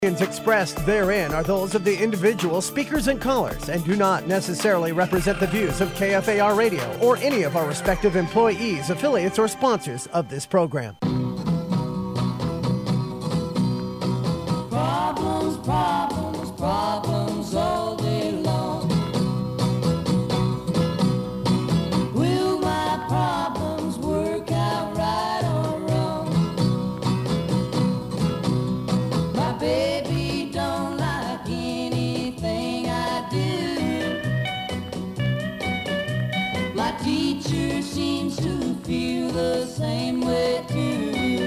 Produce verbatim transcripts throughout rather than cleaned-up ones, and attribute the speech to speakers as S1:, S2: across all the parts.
S1: Opinions expressed therein are those of the individual speakers and callers and do not necessarily represent the views of K F A R Radio or any of our respective employees, affiliates, or sponsors of this program.
S2: Problems, problems, problems all day long. Will my problems work out right or wrong? My baby don't like anything I do. My teacher seems to feel the same way too.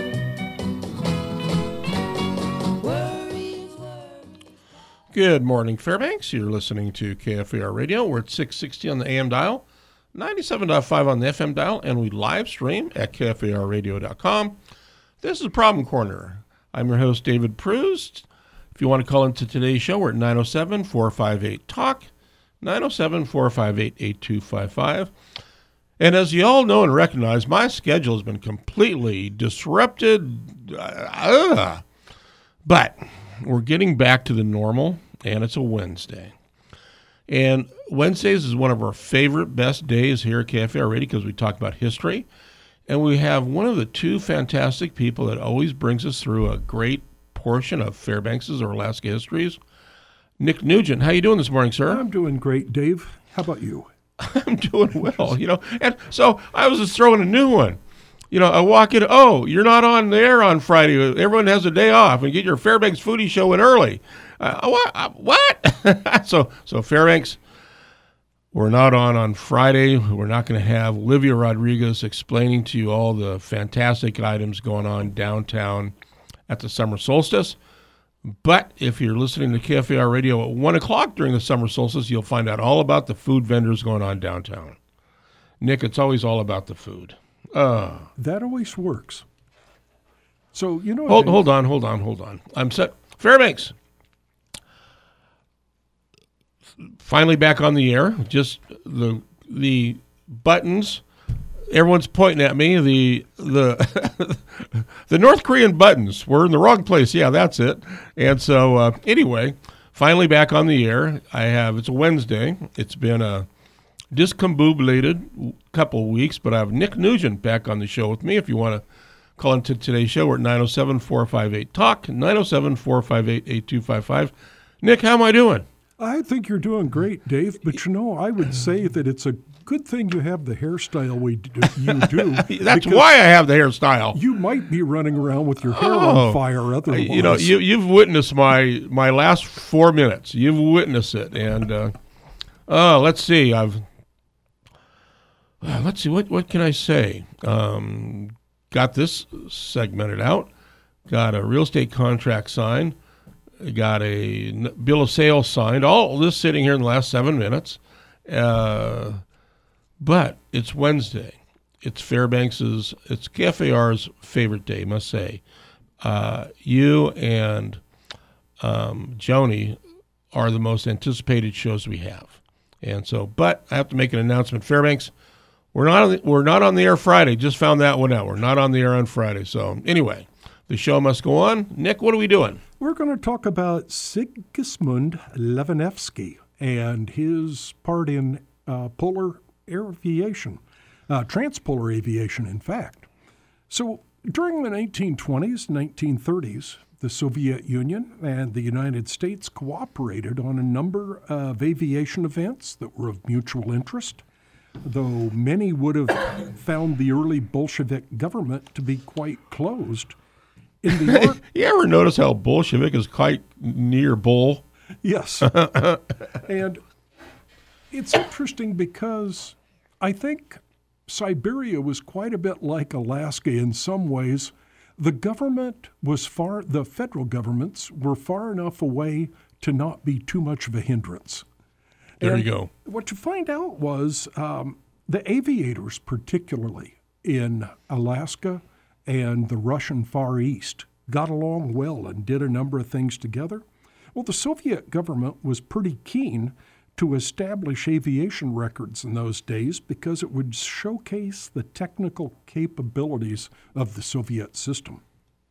S3: Good morning, Fairbanks. You're listening to K F A R Radio. We're at six sixty on the A M dial, ninety-seven point five on the F M dial, and we live stream at K F A R radio dot com. This is Problem Corner. I'm your host, David Prust. If you want to call into today's show, we're at nine oh seven, four five eight, talk, nine oh seven, four five eight, eight two five five. And as you all know and recognize, my schedule has been completely disrupted. Uh, but we're getting back to the normal, and it's a Wednesday. And Wednesdays is one of our favorite, best days here at K F A R Radio because we talk about history. And we have one of the two fantastic people that always brings us through a great portion of Fairbanks' or Alaska histories. Nick Nugent, how you doing this morning, sir?
S4: I'm doing great, Dave. How about you?
S3: I'm doing well, you know. And so I was just throwing a new one. You know, I walk in, oh, you're not on the air on Friday. Everyone has a day off, and get your Fairbanks Foodie show in early. Uh, what? Uh, what? so, so Fairbanks, we're not on on Friday. We're not going to have Olivia Rodriguez explaining to you all the fantastic items going on downtown at the summer solstice. But if you're listening to K F A R Radio at one o'clock during the summer solstice, you'll find out all about the food vendors going on downtown. Nick, it's always all about the food. Uh,
S4: that always works. So, you know...
S3: Hold, hold on, hold on, hold on. I'm set. Fairbanks. Finally back on the air. Just the the buttons. Everyone's pointing at me. The the the North Korean buttons. We're in the wrong place. Yeah, that's it. And so, uh, anyway, finally back on the air. I have, it's a Wednesday. It's been a discombobulated couple weeks, but I have Nick Nugent back on the show with me. If you want to call into today's show, we're at nine oh seven, four five eight, talk, nine oh seven, four five eight, eight two five five. Nick, how am I doing?
S4: I think you're doing great, Dave, but you know, I would say that it's a good thing you have the hairstyle we do, you do.
S3: That's why I have the hairstyle.
S4: You might be running around with your hair
S3: oh,
S4: on fire otherwise.
S3: You know, you, you've witnessed my, my last four minutes. You've witnessed it. And, uh, oh, let's see. I've... Uh, let's see, what what can I say? Um, got this segmented out. Got a real estate contract signed. Got a n- bill of sale signed. All this sitting here in the last seven minutes. Uh, but it's Wednesday. It's Fairbanks's, it's K F A R's favorite day, must say. Uh, you and um, Joni are the most anticipated shows we have. And so, but I have to make an announcement. Fairbanks, We're not on the, we're not on the air Friday. Just found that one out. We're not on the air on Friday. So anyway, the show must go on. Nick, what are we doing?
S4: We're going to talk about Sigismund Levanevsky and his part in uh, polar aviation, uh, transpolar aviation, in fact. So during the nineteen twenties, nineteen thirties, the Soviet Union and the United States cooperated on a number of aviation events that were of mutual interest, though many would have found the early Bolshevik government to be quite closed. In the art-
S3: you ever notice how Bolshevik is quite near bull?
S4: Yes. And it's interesting because I think Siberia was quite a bit like Alaska in some ways. The government was far, the federal governments were far enough away to not be too much of a hindrance.
S3: There
S4: and
S3: you go.
S4: What you find out was um, the aviators, particularly in Alaska and the Russian Far East, got along well and did a number of things together. Well, the Soviet government was pretty keen to establish aviation records in those days because it would showcase the technical capabilities of the Soviet system.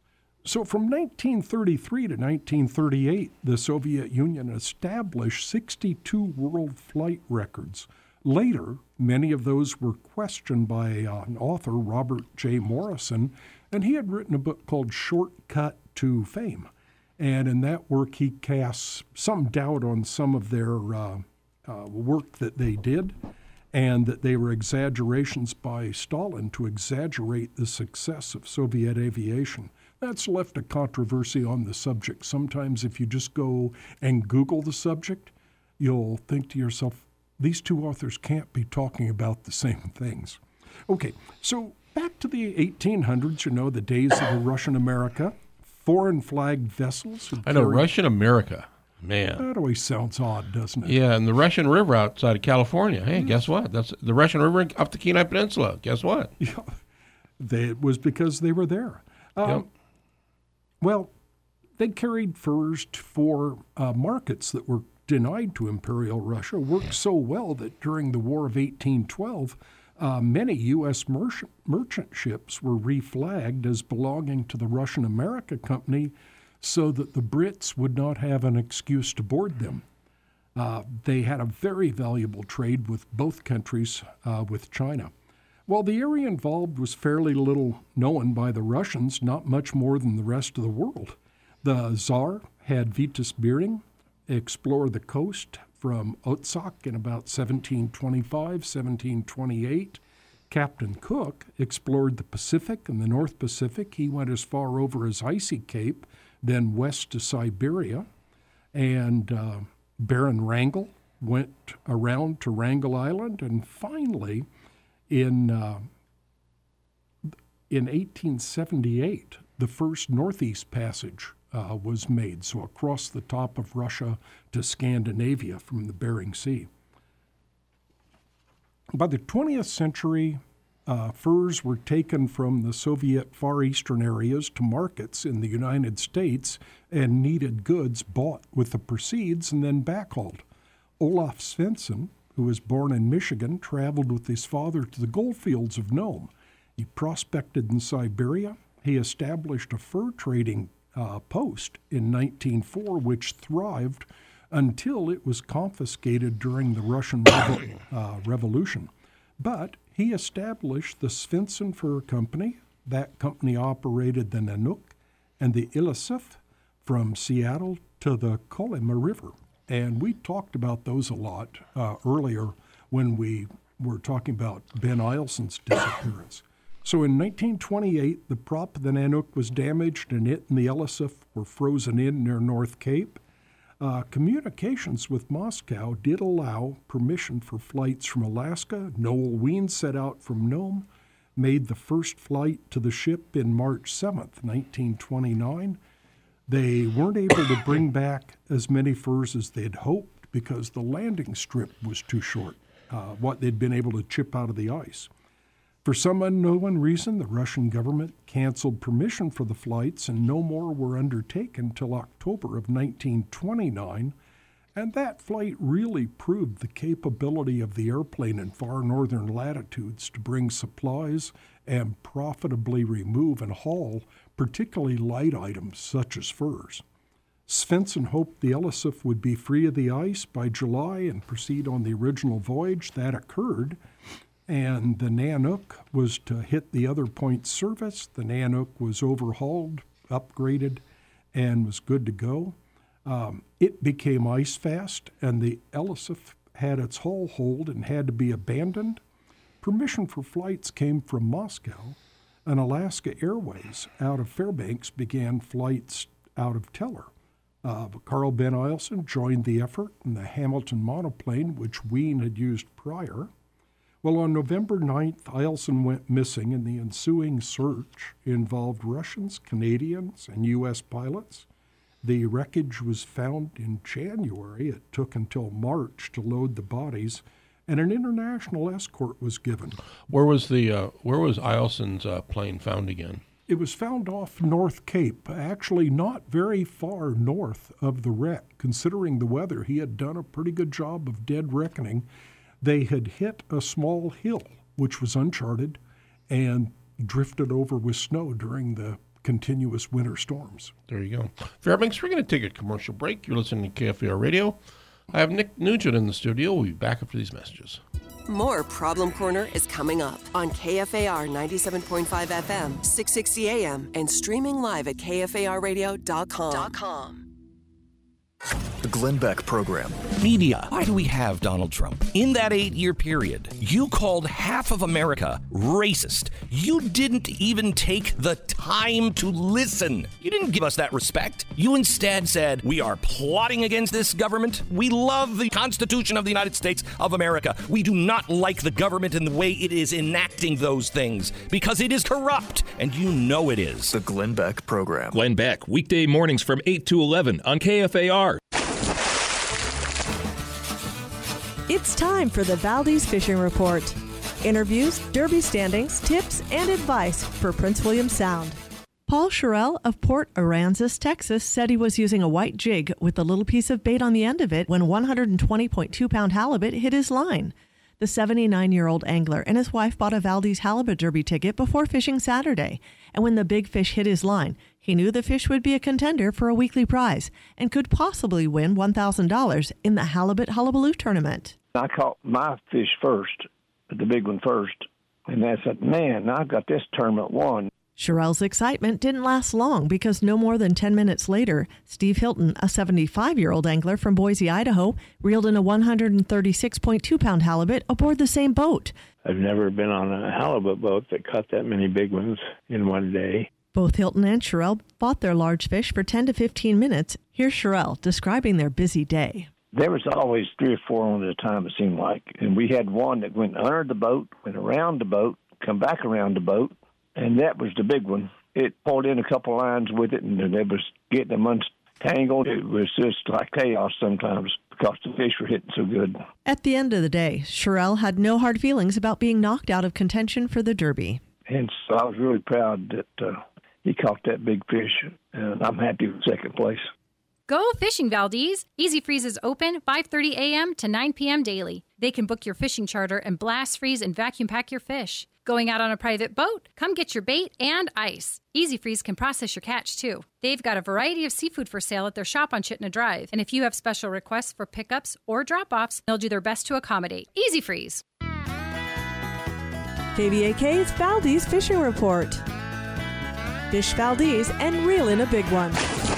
S4: So from nineteen thirty-three to nineteen thirty-eight, the Soviet Union established sixty-two world flight records. Later, many of those were questioned by uh, an author, Robert J. Morrison, and he had written a book called Shortcut to Fame. And in that work, he casts some doubt on some of their uh, uh, work that they did, and that they were exaggerations by Stalin to exaggerate the success of Soviet aviation. That's left a controversy on the subject. Sometimes if you just go and Google the subject, you'll think to yourself, these two authors can't be talking about the same things. Okay, so back to the eighteen hundreds, you know, the days of the Russian America, foreign flagged vessels.
S3: I know,
S4: carried,
S3: Russian America. Man.
S4: That always sounds odd, doesn't it?
S3: Yeah, and the Russian River outside of California. Hey, guess what? That's the Russian River up the Kenai Peninsula. Guess what?
S4: Yeah, they, it was because they were there. Um,
S3: Yep.
S4: Well, they carried furs t- for uh, markets that were denied to Imperial Russia, worked so well that during the War of eighteen twelve, uh, many U S merchant, merchant ships were reflagged as belonging to the Russian America Company so that the Brits would not have an excuse to board them. Uh, they had a very valuable trade with both countries, uh, with China. While the area involved was fairly little known by the Russians, not much more than the rest of the world. The Tsar had Vitus Bering explore the coast from Otsak in about seventeen twenty-five, seventeen twenty-eight. Captain Cook explored the Pacific and the North Pacific. He went as far over as Icy Cape, then west to Siberia. And uh, Baron Wrangel went around to Wrangel Island, and finally, In uh, in eighteen seventy-eight, the first Northeast Passage uh, was made, so across the top of Russia to Scandinavia from the Bering Sea. By the twentieth century, uh, furs were taken from the Soviet Far Eastern areas to markets in the United States, and needed goods bought with the proceeds and then backhauled. Olaf Svensson, who was born in Michigan, traveled with his father to the goldfields of Nome. He prospected in Siberia. He established a fur trading uh, post in nineteen oh four, which thrived until it was confiscated during the Russian Revo- uh, Revolution. But he established the Svensson Fur Company. That company operated the Nanook and the Illicif from Seattle to the Kolyma River. And we talked about those a lot uh, earlier when we were talking about Ben Eilson's disappearance. So in nineteen twenty-eight, the prop of the Nanook was damaged, and it and the Ellisif were frozen in near North Cape. Uh, communications with Moscow did allow permission for flights from Alaska. Noel Wien set out from Nome, made the first flight to the ship in March seventh, nineteen twenty-nine. They weren't able to bring back as many furs as they'd hoped because the landing strip was too short, uh, what they'd been able to chip out of the ice. For some unknown reason, the Russian government canceled permission for the flights, and no more were undertaken till October of nineteen twenty-nine, and that flight really proved the capability of the airplane in far northern latitudes to bring supplies and profitably remove and haul particularly light items such as furs. Svensson hoped the Ellisif would be free of the ice by July and proceed on the original voyage. That occurred, and the Nanook was to hit the other points service. The Nanook was overhauled, upgraded, and was good to go. Um, it became ice fast, and the Ellisif had its hull holed and had to be abandoned. Permission for flights came from Moscow, and Alaska Airways out of Fairbanks began flights out of Teller. Uh, Carl Ben Eilson joined the effort in the Hamilton monoplane, which Wien had used prior. Well, on November ninth, Eilson went missing, and the ensuing search involved Russians, Canadians, and U S pilots. The wreckage was found in January. It took until March to load the bodies, and an international escort was given.
S3: Where was the uh, where was Eilson's uh, plane found again?
S4: It was found off North Cape, actually not very far north of the wreck. Considering the weather, he had done a pretty good job of dead reckoning. They had hit a small hill, which was uncharted, and drifted over with snow during the continuous winter storms.
S3: There you go. Fairbanks, we're going to take a commercial break. You're listening to K F A R Radio. I have Nick Nugent in the studio. We'll be back after these messages.
S5: More Problem Corner is coming up on K F A R ninety-seven point five F M, six sixty A M, and streaming live at K F A R radio dot com.
S6: The Glenn Beck Program.
S7: Media. Why do we have Donald Trump? In that eight-year period, you called half of America racist. You didn't even take the time to listen. You didn't give us that respect. You instead said, we are plotting against this government. We love the Constitution of the United States of America. We do not like the government and the way it is enacting those things because it is corrupt, and you know it is.
S6: The Glenn Beck Program.
S8: Glenn Beck, weekday mornings from eight to eleven on K F A R.
S9: It's time for the Valdez Fishing Report. Interviews, derby standings, tips, and advice for Prince William Sound. Paul Sherrill of Port Aransas, Texas, said he was using a white jig with a little piece of bait on the end of it when a one hundred twenty point two pound halibut hit his line. The seventy-nine-year-old angler and his wife bought a Valdez Halibut Derby ticket before fishing Saturday, and when the big fish hit his line, he knew the fish would be a contender for a weekly prize and could possibly win one thousand dollars in the Halibut Hullabaloo tournament.
S10: I caught my fish first, the big one first, and I said, man, I've got this tournament won.
S9: Sherrill's excitement didn't last long because no more than ten minutes later, Steve Hilton, a seventy-five-year-old angler from Boise, Idaho, reeled in a one hundred thirty-six point two pound halibut aboard the same boat.
S10: I've never been on a halibut boat that caught that many big ones in one day.
S9: Both Hilton and Sherrill fought their large fish for ten to fifteen minutes. Here's Sherrill describing their busy day.
S10: There was always three or four on at a time, it seemed like. And we had one that went under the boat, went around the boat, come back around the boat, and that was the big one. It pulled in a couple lines with it, and it was getting them untangled. It was just like chaos sometimes because the fish were hitting so good.
S9: At the end of the day, Sherrill had no hard feelings about being knocked out of contention for the Derby.
S10: And so I was really proud that uh, he caught that big fish, and I'm happy with second place.
S11: Go fishing, Valdez! Easy Freeze is open five thirty A M to nine P M daily. They can book your fishing charter and blast freeze and vacuum pack your fish. Going out on a private boat? Come get your bait and ice. Easy Freeze can process your catch, too. They've got a variety of seafood for sale at their shop on Chittenden Drive. And if you have special requests for pickups or drop-offs, they'll do their best to accommodate. Easy Freeze!
S9: K V A K's Valdez Fishing Report. Fish Valdez and reel in a big one.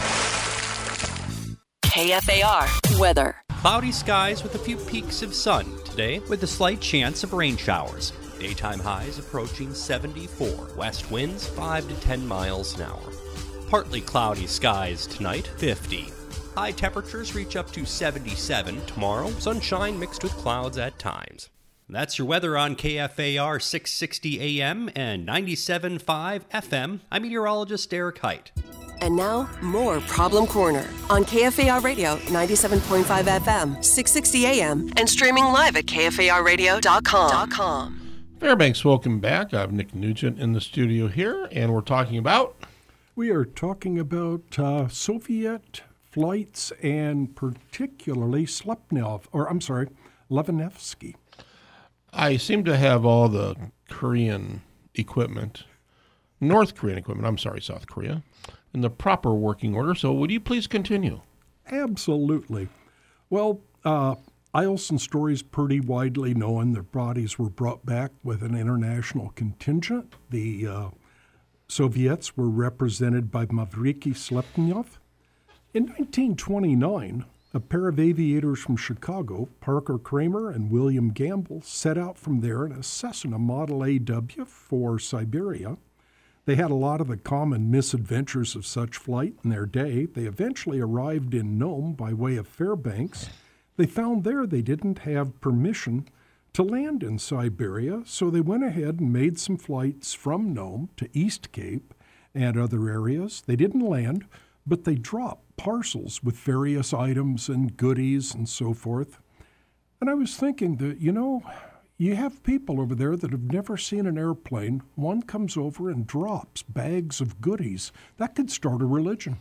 S5: K F A R weather.
S12: Cloudy skies with a few peaks of sun today with a slight chance of rain showers. Daytime highs approaching seventy-four. West winds five to ten miles an hour. Partly cloudy skies tonight, fifty. High temperatures reach up to seventy-seven tomorrow. Sunshine mixed with clouds at times. That's your weather on K F A R six sixty A M and ninety-seven point five F M. I'm meteorologist Derek Height.
S5: And now, more Problem Corner on K F A R Radio ninety-seven point five F M, six sixty A M, and streaming live at K F A R radio dot com.
S3: Fairbanks, welcome back. I have Nick Nugent in the studio here, and we're talking about...
S4: We are talking about uh, Soviet flights and particularly Slepnev, or I'm sorry, Levanevsky.
S3: I seem to have all the Korean equipment, North Korean equipment, I'm sorry, South Korea, in the proper working order. So would you please continue?
S4: Absolutely. Well, uh, Eielson story is pretty widely known. Their bodies were brought back with an international contingent. The uh, Soviets were represented by Mavriky Slepnev. In nineteen twenty-nine, a pair of aviators from Chicago, Parker Kramer and William Gamble, set out from there in a Cessna Model A W for Siberia. They had a lot of the common misadventures of such flight in their day. They eventually arrived in Nome by way of Fairbanks. They found there they didn't have permission to land in Siberia, so they went ahead and made some flights from Nome to East Cape and other areas. They didn't land, but they dropped parcels with various items and goodies and so forth. And I was thinking that, you know, you have people over there that have never seen an airplane. One comes over and drops bags of goodies. That could start a religion.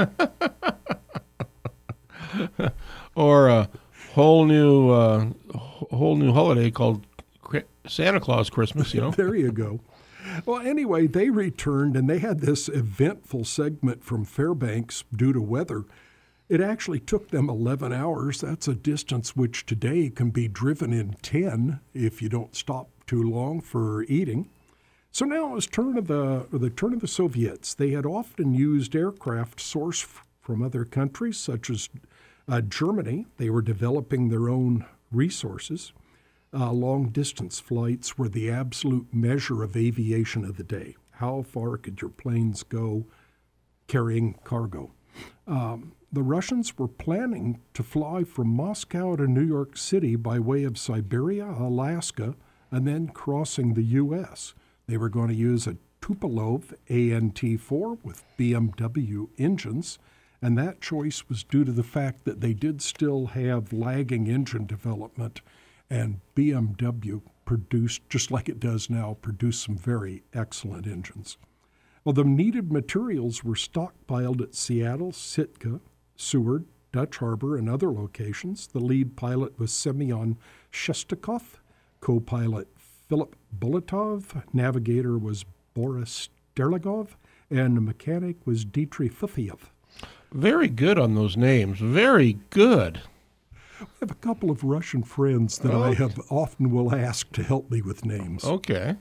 S3: Or a whole new uh, whole new holiday called Santa Claus Christmas, you know?
S4: There you go. Well, anyway, they returned, and they had this eventful segment from Fairbanks due to weather. It actually took them eleven hours. That's a distance which today can be driven in ten if you don't stop too long for eating. So now it was turn of the, the turn of the Soviets. They had often used aircraft sourced from other countries, such as uh, Germany. They were developing their own resources. Uh, long-distance flights were the absolute measure of aviation of the day. How far could your planes go carrying cargo? Um, the Russians were planning to fly from Moscow to New York City by way of Siberia, Alaska, and then crossing the U S They were going to use a Tupolev A N T four with B M W engines, and that choice was due to the fact that they did still have lagging engine development, and B M W produced, just like it does now, produced some very excellent engines. Well, the needed materials were stockpiled at Seattle, Sitka, Seward, Dutch Harbor, and other locations. The lead pilot was Semyon Shestakov, co-pilot Philip Bulatov, navigator was Boris Sterligov, and the mechanic was Dmitry Fufiev.
S3: Very good on those names. Very good.
S4: I have a couple of Russian friends that oh. I have often will ask to help me with names.
S3: Okay.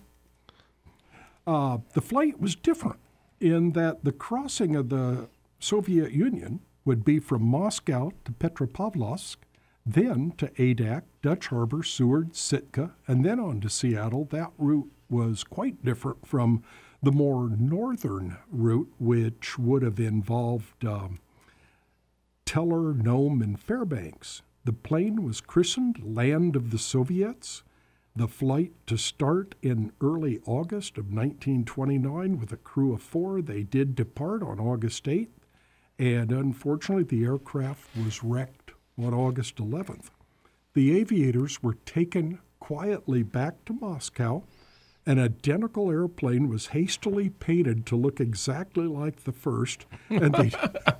S4: Uh, the flight was different in that the crossing of the Soviet Union would be from Moscow to Petropavlovsk, then to Adak, Dutch Harbor, Seward, Sitka, and then on to Seattle. That route was quite different from the more northern route, which would have involved um, Teller, Nome, and Fairbanks. The plane was christened Land of the Soviets. The flight to start in early August of nineteen twenty-nine with a crew of four. They did depart on August eighth, and unfortunately the aircraft was wrecked on August eleventh. The aviators were taken quietly back to Moscow. An identical airplane was hastily painted to look exactly like the first, and they...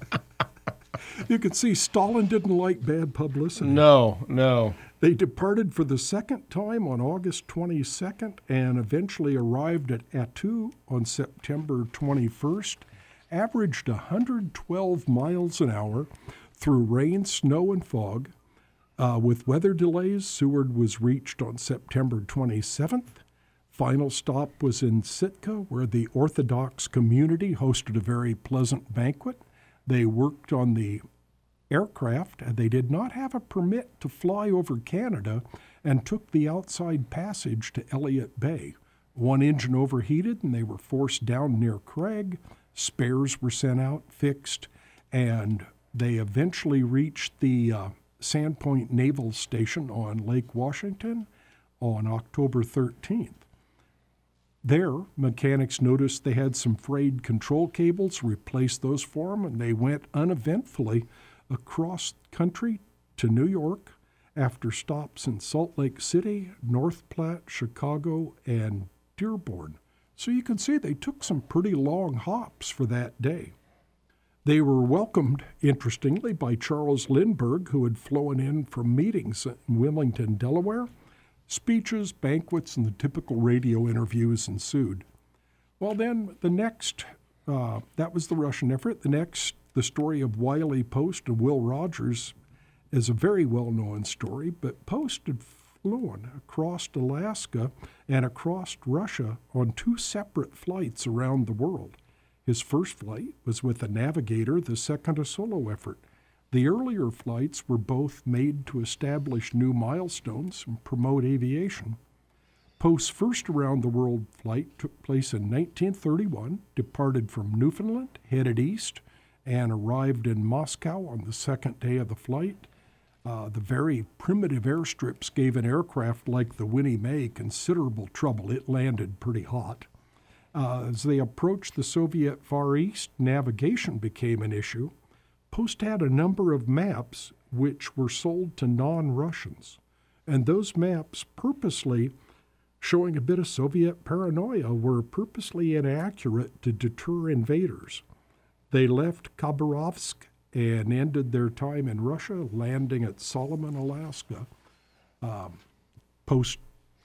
S4: You could see Stalin didn't like bad publicity.
S3: No, no.
S4: They departed for the second time on August twenty-second and eventually arrived at Attu on September twenty-first, averaged one hundred twelve miles an hour through rain, snow, and fog. Uh, with weather delays, Seward was reached on September twenty-seventh. Final stop was in Sitka, where the Orthodox community hosted a very pleasant banquet. They worked on the aircraft, and they did not have a permit to fly over Canada and took the outside passage to Elliott Bay. One engine overheated, and they were forced down near Craig. Spares were sent out, fixed, and they eventually reached the uh, Sandpoint Naval Station on Lake Washington on October thirteenth. There, mechanics noticed they had some frayed control cables, replaced those for them, and they went uneventfully across country to New York after stops in Salt Lake City, North Platte, Chicago, and Dearborn. So you can see they took some pretty long hops for that day. They were welcomed, interestingly, by Charles Lindbergh, who had flown in from meetings in Wilmington, Delaware. Speeches, banquets, and the typical radio interviews ensued. Well, then the next, uh, that was the Russian effort. The next, the story of Wiley Post and Will Rogers, is a very well-known story, but Post had flown across Alaska and across Russia on two separate flights around the world. His first flight was with a navigator, the second a solo effort. The earlier flights were both made to establish new milestones and promote aviation. Post's first around-the-world flight took place in nineteen thirty-one, departed from Newfoundland, headed east, and arrived in Moscow on the second day of the flight. Uh, the very primitive airstrips gave an aircraft like the Winnie Mae considerable trouble. It landed pretty hot. Uh, as they approached the Soviet Far East, navigation became an issue. Post had a number of maps which were sold to non-Russians, and those maps purposely, showing a bit of Soviet paranoia, were purposely inaccurate to deter invaders. They left Khabarovsk and ended their time in Russia, landing at Solomon, Alaska. Um, Post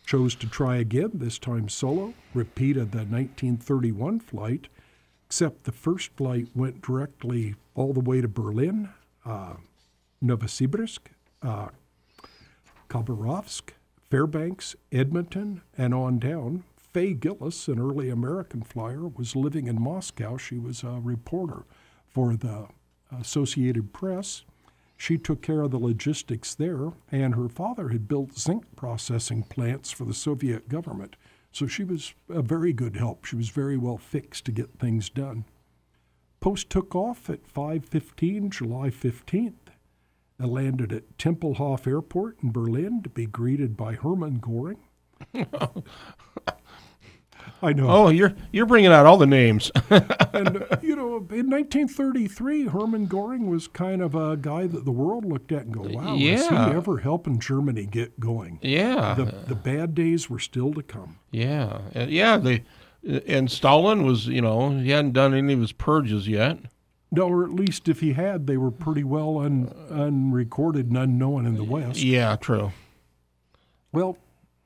S4: chose to try again, this time solo, repeated the nineteen thirty-one flight, except the first flight went directly all the way to Berlin, uh, Novosibirsk, uh, Khabarovsk, Fairbanks, Edmonton, and on down. Faye Gillis, an early American flyer, was living in Moscow. She was a reporter for the Associated Press. She took care of the logistics there, and her father had built zinc processing plants for the Soviet government. So she was a very good help. She was very well fixed to get things done. Post took off at five fifteen, July fifteenth. It landed at Tempelhof Airport in Berlin to be greeted by Hermann Göring. I know.
S3: Oh, you're you're bringing out all the names.
S4: And, uh, you know, in nineteen thirty-three, Hermann Göring was kind of a guy that the world looked at and go, wow,
S3: Yeah.
S4: is he ever helping Germany get going?
S3: Yeah.
S4: The, the bad days were still to come.
S3: Yeah, Uh, yeah. They and Stalin was, you know, he hadn't done any of his purges yet.
S4: No, or at least if he had, they were pretty well un, unrecorded and unknown in the West.
S3: Yeah, true.
S4: Well,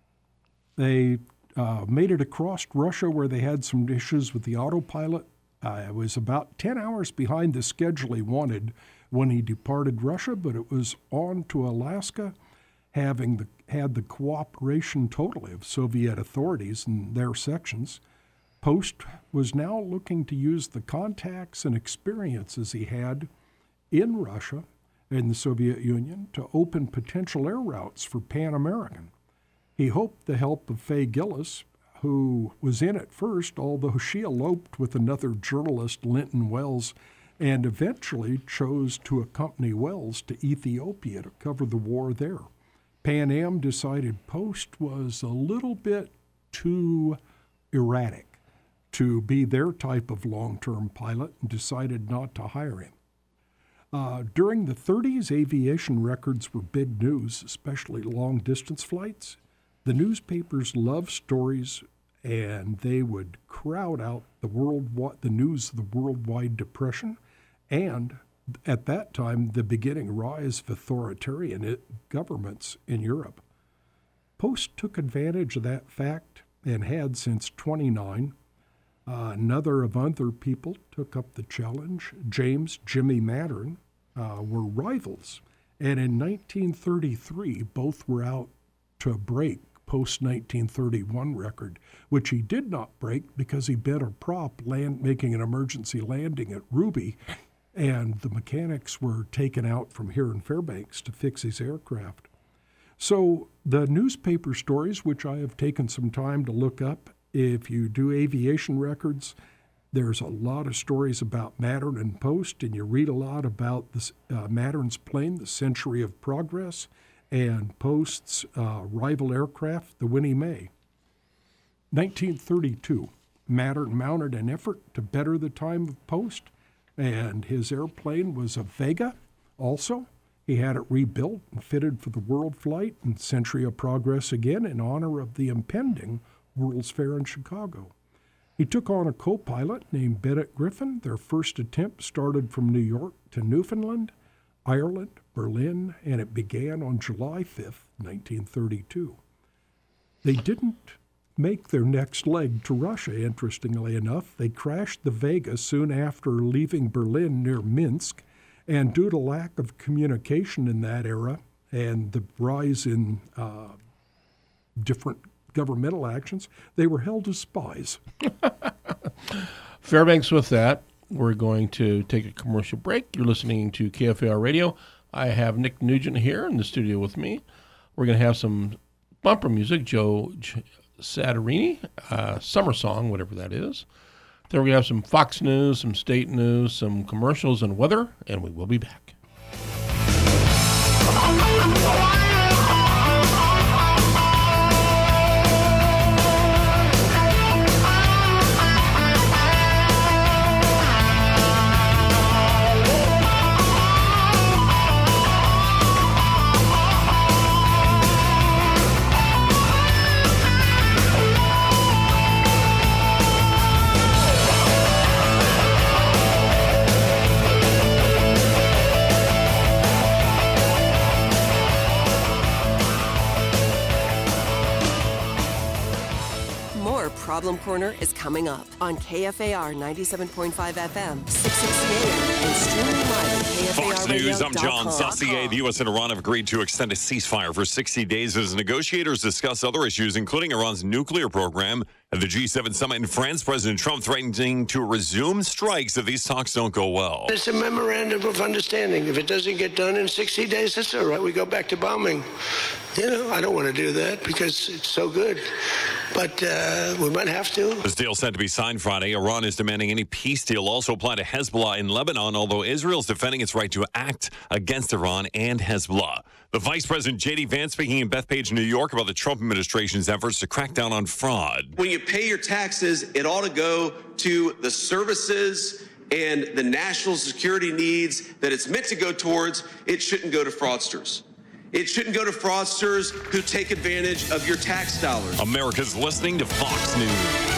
S4: they uh, made it across Russia where they had some issues with the autopilot. Uh, it was about ten hours behind the schedule he wanted when he departed Russia, but it was on to Alaska, having the, had the cooperation totally of Soviet authorities in their sections. Post was now looking to use the contacts and experiences he had in Russia and the Soviet Union to open potential air routes for Pan American. He hoped the help of Faye Gillis, who was in at first, although she eloped with another journalist, Linton Wells, and eventually chose to accompany Wells to Ethiopia to cover the war there. Pan Am decided Post was a little bit too erratic to be their type of long-term pilot and decided not to hire him. Uh, during the thirties, aviation records were big news, especially long-distance flights. The newspapers loved stories, and they would crowd out the world, the news of the worldwide depression, and at that time, the beginning rise of authoritarian governments in Europe. Post took advantage of that fact and had since twenty-nine. Uh, another of other people took up the challenge. James Jimmy Mattern uh, were rivals, and in nineteen thirty-three, both were out to break Post nineteen thirty-one record, which he did not break because he bent a prop land, making an emergency landing at Ruby, and the mechanics were taken out from here in Fairbanks to fix his aircraft. So the newspaper stories, which I have taken some time to look up, if you do aviation records, there's a lot of stories about Mattern and Post, and you read a lot about this, uh, Mattern's plane, the Century of Progress, and Post's uh, rival aircraft, the Winnie Mae. nineteen thirty-two, Mattern mounted an effort to better the time of Post, and his airplane was a Vega also. He had it rebuilt and fitted for the World Flight and Century of Progress again in honor of the impending World's Fair in Chicago. He took on a co-pilot named Bennett Griffin. Their first attempt started from New York to Newfoundland, Ireland, Berlin, and it began on July fifth, nineteen thirty-two. They didn't make their next leg to Russia, interestingly enough. They crashed the Vega soon after leaving Berlin near Minsk, and due to lack of communication in that era and the rise in uh, different governmental actions, they were held as spies.
S3: Fairbanks with that. We're going to take a commercial break. You're listening to K F A R Radio. I have Nick Nugent here in the studio with me. We're going to have some bumper music, Joe Sadarini, uh, summer song, whatever that is. Then we're going to have some Fox News, some state news, some commercials and weather, and we will be back.
S5: Problem Corner is coming up on K F A R ninety-seven point five F M, six sixty A M, and streaming live at K F A R radio dot com.
S13: Fox News, I'm John Saucier. The U S and Iran have agreed to extend a ceasefire for sixty days as negotiators discuss other issues, including Iran's nuclear program. At the G seven summit in France, President Trump threatening to resume strikes if these talks don't go well.
S14: It's a memorandum of understanding. If it doesn't get done in sixty days, that's all right. We go back to bombing. You know, I don't want to do that because it's so good. But uh, we might have to.
S13: This deal set to be signed Friday. Iran is demanding any peace deal also apply to Hezbollah in Lebanon, although Israel is defending its right to act against Iran and Hezbollah. The Vice President J D Vance speaking in Bethpage, New York, about the Trump administration's efforts to crack down on fraud.
S15: When you pay your taxes, it ought to go to the services and the national security needs that it's meant to go towards. It shouldn't go to fraudsters. It shouldn't go to fraudsters who take advantage of your tax dollars.
S13: America's listening to Fox News.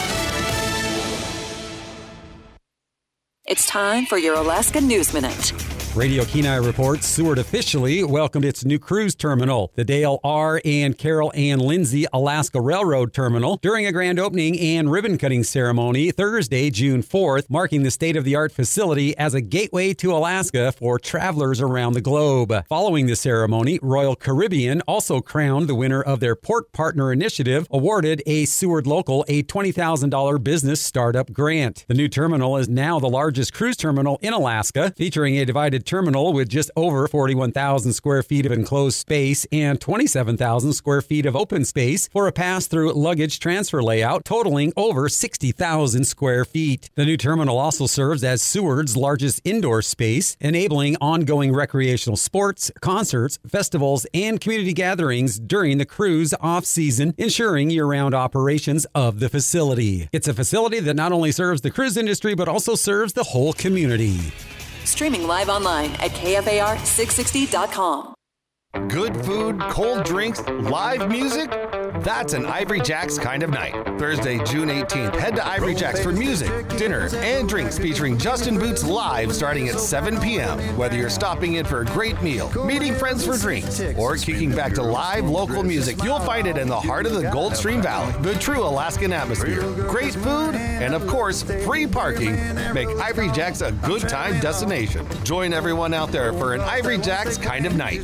S16: It's time for your Alaska News Minute.
S17: Radio Kenai reports Seward officially welcomed its new cruise terminal, the Dale R. and Carol Ann Lindsay Alaska Railroad Terminal, during a grand opening and ribbon-cutting ceremony Thursday, June fourth, marking the state-of-the-art facility as a gateway to Alaska for travelers around the globe. Following the ceremony, Royal Caribbean also crowned the winner of their Port Partner Initiative, awarded a Seward local a twenty thousand dollars business startup grant. The new terminal is now the largest cruise terminal in Alaska, featuring a divided terminal with just over forty-one thousand square feet of enclosed space and twenty-seven thousand square feet of open space for a pass-through luggage transfer layout totaling over sixty thousand square feet. The new terminal also serves as Seward's largest indoor space, enabling ongoing recreational sports, concerts, festivals, and community gatherings during the cruise off-season, ensuring year-round operations of the facility. It's a facility that not only serves the cruise industry, but also serves the whole community.
S16: Streaming live online at K F A R six sixty dot com.
S18: Good food, cold drinks, live music? That's an Ivory Jacks kind of night. Thursday, June eighteenth, head to Ivory Jacks for music, dinner, and drinks featuring Justin Boots live starting at seven p.m. Whether you're stopping in for a great meal, meeting friends for drinks, or kicking back to live local music, you'll find it in the heart of the Goldstream Valley, the true Alaskan atmosphere. Great food, and of course, free parking make Ivory Jacks a good time destination. Join everyone out there for an Ivory Jacks kind of night.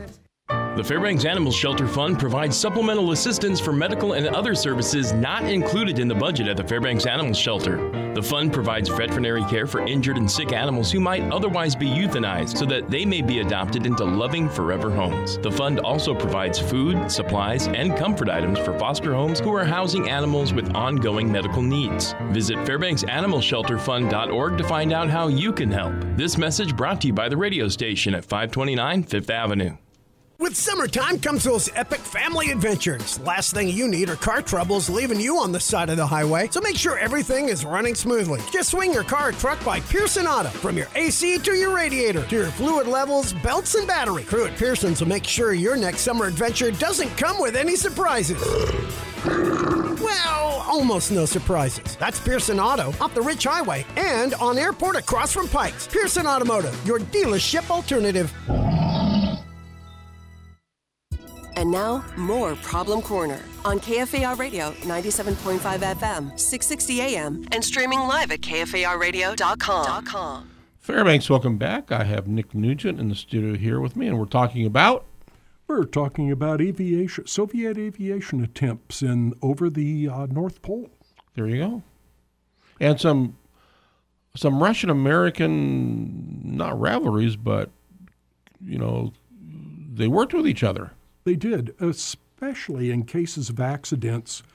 S8: The Fairbanks Animal Shelter Fund provides supplemental assistance for medical and other services not included in the budget at the Fairbanks Animal Shelter. The fund provides veterinary care for injured and sick animals who might otherwise be euthanized so that they may be adopted into loving forever homes. The fund also provides food, supplies, and comfort items for foster homes who are housing animals with ongoing medical needs. Visit fairbanks animal shelter fund dot org to find out how you can help. This message brought to you by the radio station at five twenty-nine Fifth Avenue.
S1: With summertime comes those epic family adventures. Last thing you need are car troubles leaving you on the side of the highway. So make sure everything is running smoothly. Just swing your car or truck by Pearson Auto. From your A C to your radiator, to your fluid levels, belts, and battery. Crew at Pearson's will make sure your next summer adventure doesn't come with any surprises. Well, almost no surprises. That's Pearson Auto off the Rich Highway and on Airport across from Pikes. Pearson Automotive, your dealership alternative.
S5: And now, more Problem Corner on K F A R Radio ninety-seven point five F M, six sixty A M, and streaming live at K F A R radio dot com.
S3: Fairbanks, welcome back. I have Nick Nugent in the studio here with me, and we're talking about...
S4: We're talking about aviation, Soviet aviation attempts in over the uh, North Pole.
S3: There you go. And some some Russian-American, not rivalries, but, you know, they worked with each other.
S4: They did, especially in cases of accidents.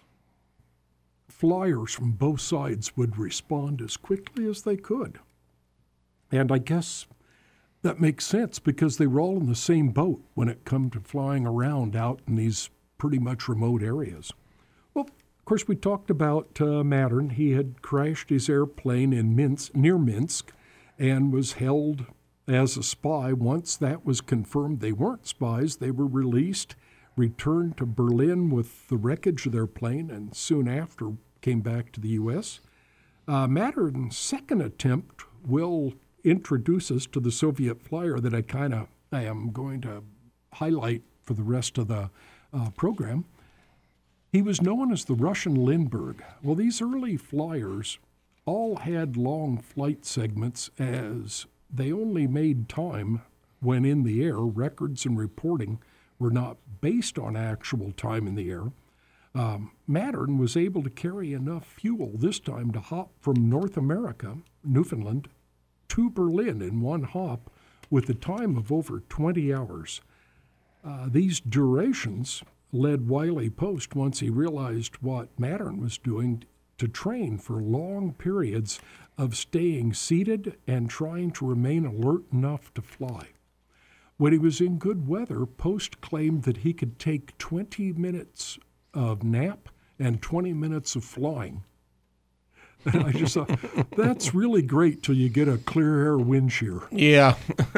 S4: Flyers from both sides would respond as quickly as they could. And I guess that makes sense because they were all in the same boat when it come to flying around out in these pretty much remote areas. Well, of course, we talked about uh, Mattern. He had crashed his airplane in Minsk, near Minsk and was held as a spy. Once that was confirmed they weren't spies, they were released, returned to Berlin with the wreckage of their plane, and soon after came back to the U S Uh, Mattern's second attempt will introduce us to the Soviet flyer that I kind of I am going to highlight for the rest of the uh, program. He was known as the Russian Lindbergh. Well, these early flyers all had long flight segments as they only made time when in the air. Records and reporting were not based on actual time in the air. Um, Mattern was able to carry enough fuel this time to hop from North America, Newfoundland, to Berlin in one hop with a time of over twenty hours. Uh, these durations led Wiley Post, once he realized what Mattern was doing, to train for long periods of staying seated and trying to remain alert enough to fly. When he was in good weather, Post claimed that he could take twenty minutes of nap and twenty minutes of flying. And I just thought, that's really great till you get a clear air wind shear.
S3: Yeah.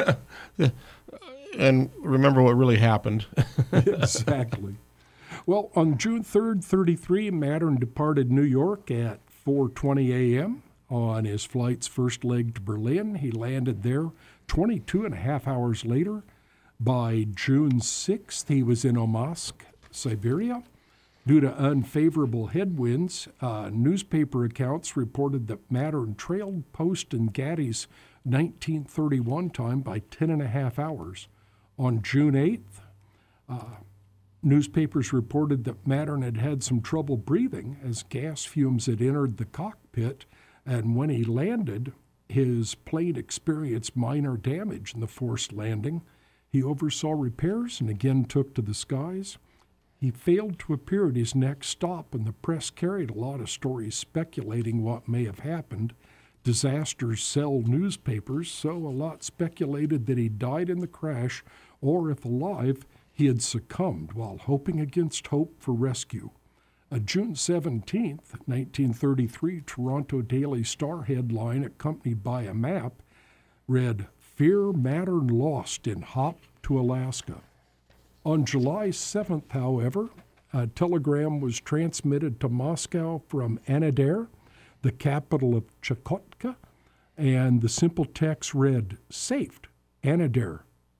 S3: And remember what really happened.
S4: Exactly. Well, on June third, thirty-three, Mattern departed New York at four twenty a.m. On his flight's first leg to Berlin, he landed there twenty-two and a half hours later. By June sixth, he was in Omsk, Siberia. Due to unfavorable headwinds, uh, newspaper accounts reported that Mattern trailed Post and Gatti's nineteen thirty-one time by ten and a half hours. On June eighth, uh, newspapers reported that Mattern had had some trouble breathing as gas fumes had entered the cockpit, and when he landed, his plane experienced minor damage in the forced landing. He oversaw repairs and again took to the skies. He failed to appear at his next stop, and the press carried a lot of stories speculating what may have happened. Disasters sell newspapers, so a lot speculated that he died in the crash, or if alive, he had succumbed while hoping against hope for rescue. A June seventeenth, nineteen thirty-three, Toronto Daily Star headline, accompanied by a map, read, "Fear Mattern Lost in Hop to Alaska." On July seventh, however, a telegram was transmitted to Moscow from Anadyr, the capital of Chukotka, and the simple text read, "Saved, Anadyr,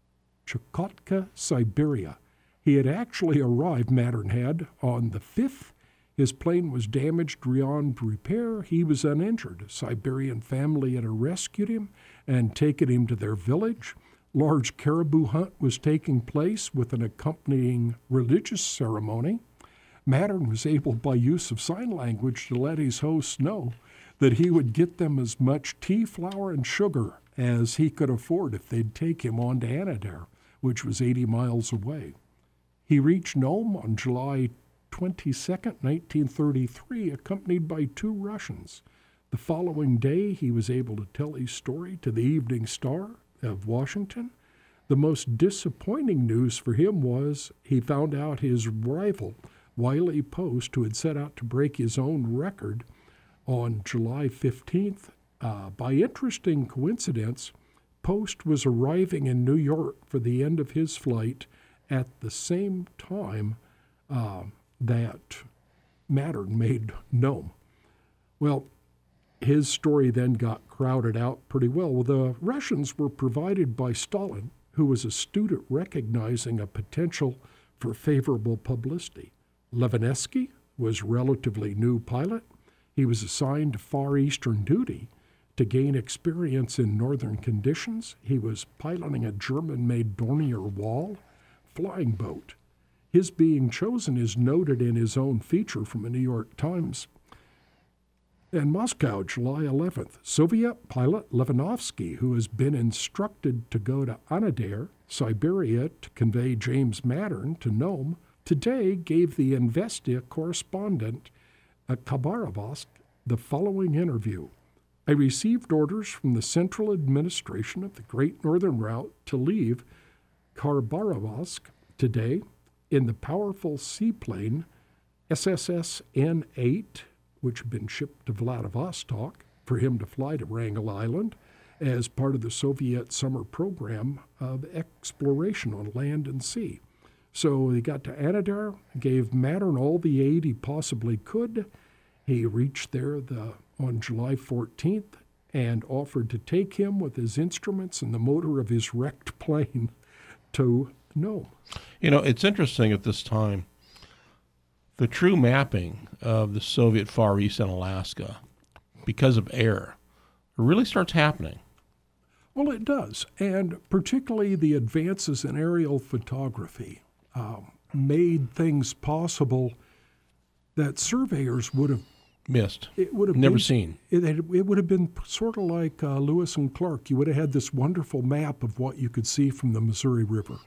S4: Chukotka, Siberia." He had actually arrived, Mattern had, on the fifth. His plane was damaged beyond repair. He was uninjured. A Siberian family had rescued him and taken him to their village. Large caribou hunt was taking place with an accompanying religious ceremony. Mattern was able, by use of sign language, to let his hosts know that he would get them as much tea, flour, and sugar as he could afford if they'd take him on to Anadyr, which was eighty miles away. He reached Nome on July twenty-second, nineteen thirty-three, accompanied by two Russians. The following day, he was able to tell his story to the Evening Star of Washington. The most disappointing news for him was he found out his rival, Wiley Post, who had set out to break his own record on July fifteenth. Uh, by interesting coincidence, Post was arriving in New York for the end of his flight at the same time uh, that Mattern made Nome. Well, his story then got crowded out pretty well. Well, the Russians were provided by Stalin, who was astute at recognizing a potential for favorable publicity. Levinesky was a relatively new pilot. He was assigned to Far Eastern duty to gain experience in northern conditions. He was piloting a German-made Dornier Wal flying boat. His being chosen is noted in his own feature from the New York Times. In Moscow, July eleventh, Soviet pilot Levinovsky, who has been instructed to go to Anadyr, Siberia, to convey James Mattern to Nome, today gave the Investia correspondent at Khabarovsk the following interview. "I received orders from the Central Administration of the Great Northern Route to leave Khabarovsk today in the powerful seaplane S S S N eight, which had been shipped to Vladivostok for him to fly to Wrangel Island as part of the Soviet summer program of exploration on land and sea. So he got to Anadyr, gave Mattern all the aid he possibly could. He reached there the, on July fourteenth and offered to take him with his instruments and the motor of his wrecked plane to Nome."
S3: You know, it's interesting at this time. the true mapping of the Soviet Far East and Alaska because of air really starts happening.
S4: Well, it does, and particularly the advances in aerial photography um, made things possible that surveyors would have
S3: missed.
S4: It would have
S3: never
S4: been,
S3: seen.
S4: It, it would have been sort of like uh, Lewis and Clark. You would have had this wonderful map of what you could see from the Missouri River.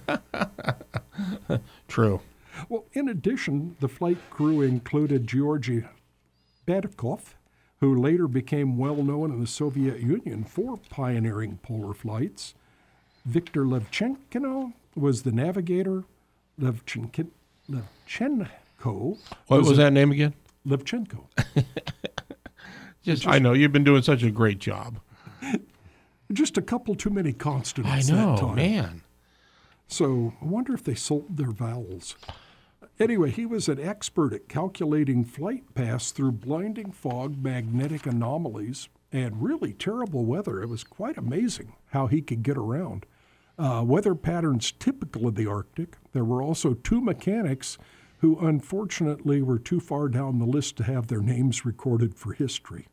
S3: True.
S4: Well, in addition, the flight crew included Georgy Badikov, who later became well known in the Soviet Union for pioneering polar flights. Viktor Levchenko was the navigator. Levchenko, Levchenko
S3: what was,
S4: was
S3: that name again?
S4: Levchenko.
S3: Just, just, I know you've been doing such a great job.
S4: Just a couple too many consonants.
S3: I know,
S4: that time.
S3: man.
S4: So I wonder if they sold their vowels. Anyway, he was an expert at calculating flight paths through blinding fog, magnetic anomalies, and really terrible weather. It was quite amazing how he could get around. Uh, weather patterns typical of the Arctic. There were also two mechanics who unfortunately were too far down the list to have their names recorded for history.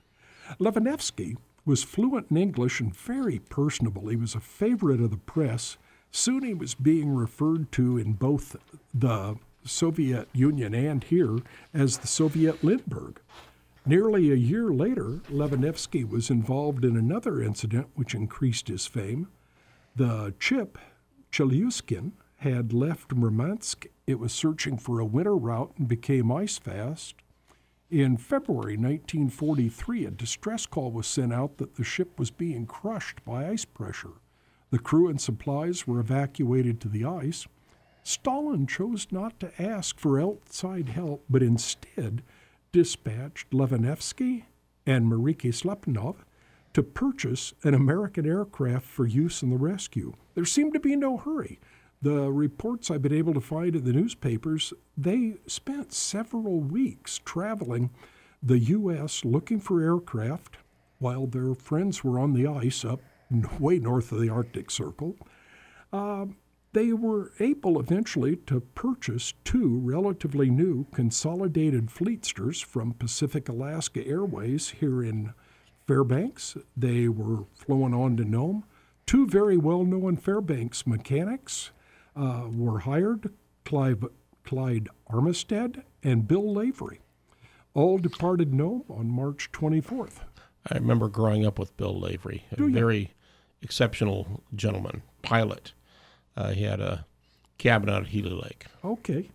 S4: Levanevsky was fluent in English and very personable. He was a favorite of the press. Soon he was being referred to in both the Soviet Union and here as the Soviet Lindbergh. Nearly a year later, Levanevsky was involved in another incident which increased his fame. The ship Chelyuskin had left Murmansk. It was searching for a winter route and became ice fast. In February nineteen forty-three, a distress call was sent out that the ship was being crushed by ice pressure. The crew and supplies were evacuated to the ice. Stalin chose not to ask for outside help, but instead dispatched Levanevsky and Mareiki Slepanov to purchase an American aircraft for use in the rescue. There seemed to be no hurry. The reports I've been able to find in the newspapers, they spent several weeks traveling the U S looking for aircraft while their friends were on the ice up way north of the Arctic Circle. Uh, they were able eventually to purchase two relatively new consolidated Fleetsters from Pacific Alaska Airways here in Fairbanks. They were flown on to Nome. Two very well-known Fairbanks mechanics uh, were hired, Clive, Clyde Armistead and Bill Lavery. All departed Nome on March twenty-fourth.
S3: I remember growing up with Bill Lavery, a
S4: Do you?
S3: very exceptional gentleman, pilot. Uh, he had a cabin out at Healy Lake.
S4: Okay.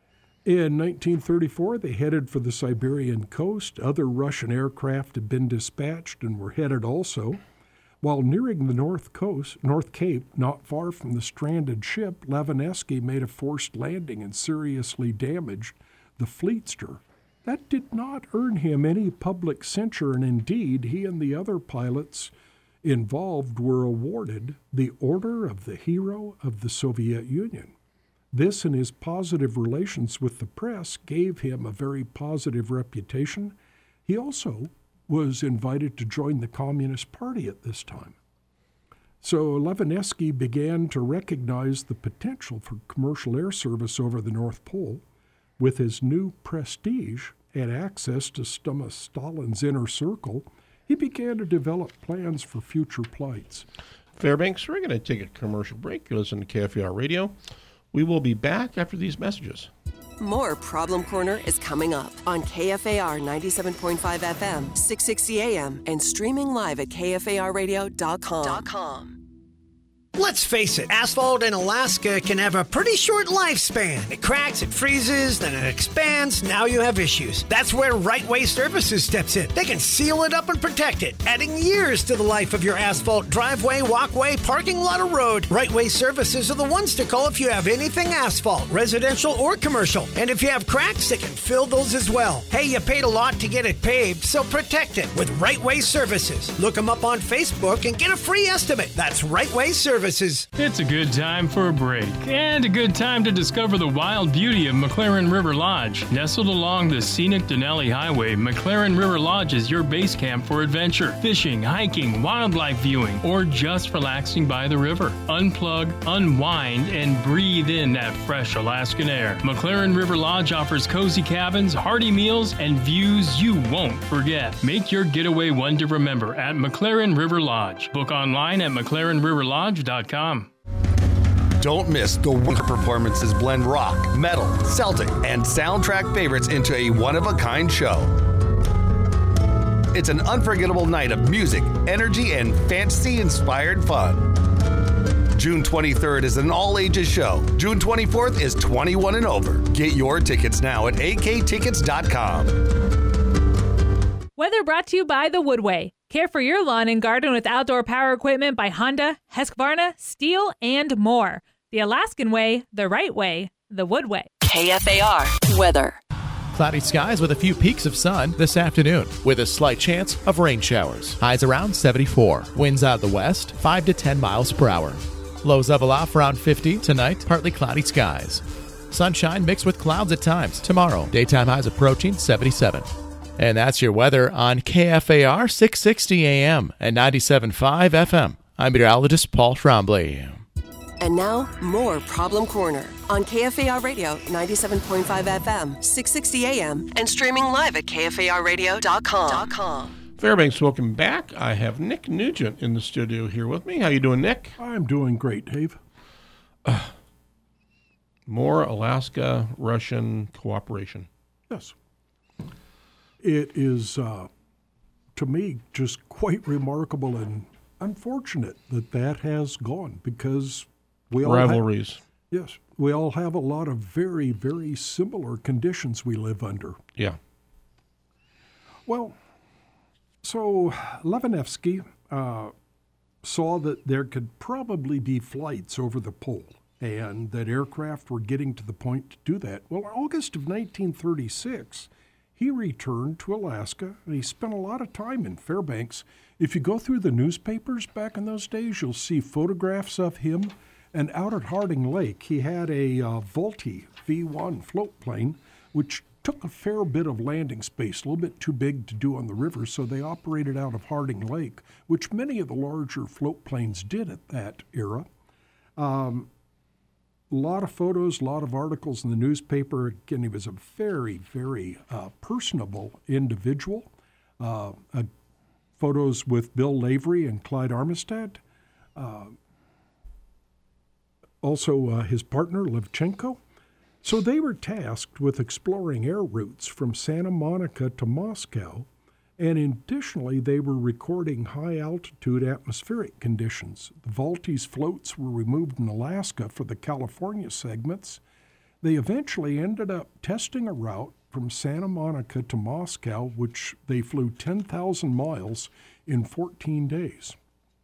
S4: In nineteen thirty-four, they headed for the Siberian coast. Other Russian aircraft had been dispatched and were headed also. While nearing the North Coast, North Cape, not far from the stranded ship, Levanevsky made a forced landing and seriously damaged the Fleetster. That did not earn him any public censure, and indeed, he and the other pilots involved were awarded the Order of the Hero of the Soviet Union. This and his positive relations with the press gave him a very positive reputation. He also was invited to join the Communist Party at this time. So Levanevsky began to recognize the potential for commercial air service over the North Pole. With his new prestige and access to Stalin's inner circle, he began to develop plans for future flights.
S3: Fairbanks, we're going to take a commercial break. You listen to K F A R Radio. We will be back after these messages.
S5: More Problem Corner is coming up on K F A R ninety-seven point five F M, six sixty A M, and streaming live at K F A R radio dot com.
S19: Let's face it, asphalt in Alaska can have a pretty short lifespan. It cracks, it freezes, then it expands, now you have issues. That's where Right Way Services steps in. They can seal it up and protect it, adding years to the life of your asphalt driveway, walkway, parking lot, or road. Right Way Services are the ones to call if you have anything asphalt, residential or commercial. And if you have cracks, they can fill those as well. Hey, you paid a lot to get it paved, so protect it with Right Way Services. Look them up on Facebook and get a free estimate. That's Right Way Services. Services.
S20: It's a good time for a break and a good time to discover the wild beauty of McLaren River Lodge. Nestled along the scenic Denali Highway, McLaren River Lodge is your base camp for adventure, fishing, hiking, wildlife viewing, or just relaxing by the river. Unplug, unwind, and breathe in that fresh Alaskan air. McLaren River Lodge offers cozy cabins, hearty meals, and views you won't forget. Make your getaway one to remember at McLaren River Lodge. Book online at mclaren river lodge dot com.
S18: Don't miss the winter performances blend rock, metal, Celtic, and soundtrack favorites into a one-of-a-kind show. It's an unforgettable night of music, energy, and fantasy-inspired fun. June twenty-third is an all-ages show. June twenty-fourth is twenty-one and over. Get your tickets now at a k tickets dot com.
S21: Weather brought to you by The Woodway. Care for your lawn and garden with outdoor power equipment by Honda, Husqvarna, Steel, and more. The Alaskan way, the right way, The Woodway.
S16: K F A R weather.
S22: Cloudy skies with a few peaks of sun this afternoon, with a slight chance of rain showers. Highs around seventy-four. Winds out of the west, five to ten miles per hour. Lows level off around fifty. Tonight, partly cloudy skies. Sunshine mixed with clouds at times. Tomorrow, daytime highs approaching seventy-seven. And that's your weather on K F A R six sixty A M and ninety-seven point five F M. I'm meteorologist Paul Trombley.
S5: And now, more Problem Corner on K F A R Radio ninety-seven point five F M, six sixty A M, and streaming live at K F A R radio dot com.
S3: Fairbanks, welcome back. I have Nick Nugent in the studio here with me. How you doing, Nick?
S4: I'm doing great, Dave.
S3: Uh, more Alaska-Russian cooperation.
S4: Yes. It is, uh, to me, just quite remarkable and unfortunate that that has gone, because we all
S3: rivalries.
S4: Have, yes, we all have a lot of very, very similar conditions we live under.
S3: Yeah.
S4: Well, so Levanevsky uh, saw that there could probably be flights over the pole, and that aircraft were getting to the point to do that. Well, in August of nineteen thirty-six, he returned to Alaska, and he spent a lot of time in Fairbanks. If you go through the newspapers back in those days, you'll see photographs of him. And out at Harding Lake, he had a uh, Vultee V one float plane, which took a fair bit of landing space, a little bit too big to do on the river, so they operated out of Harding Lake, which many of the larger float planes did at that era. Um, A lot of photos, a lot of articles in the newspaper. Again, he was a very, very uh, personable individual. Uh, uh, photos with Bill Lavery and Clyde Armistead. Uh, also, uh, his partner, Levchenko. So they were tasked with exploring air routes from Santa Monica to Moscow. And additionally, they were recording high-altitude atmospheric conditions. The Vultee's floats were removed in Alaska for the California segments. They eventually ended up testing a route from Santa Monica to Moscow, which they flew ten thousand miles in fourteen days.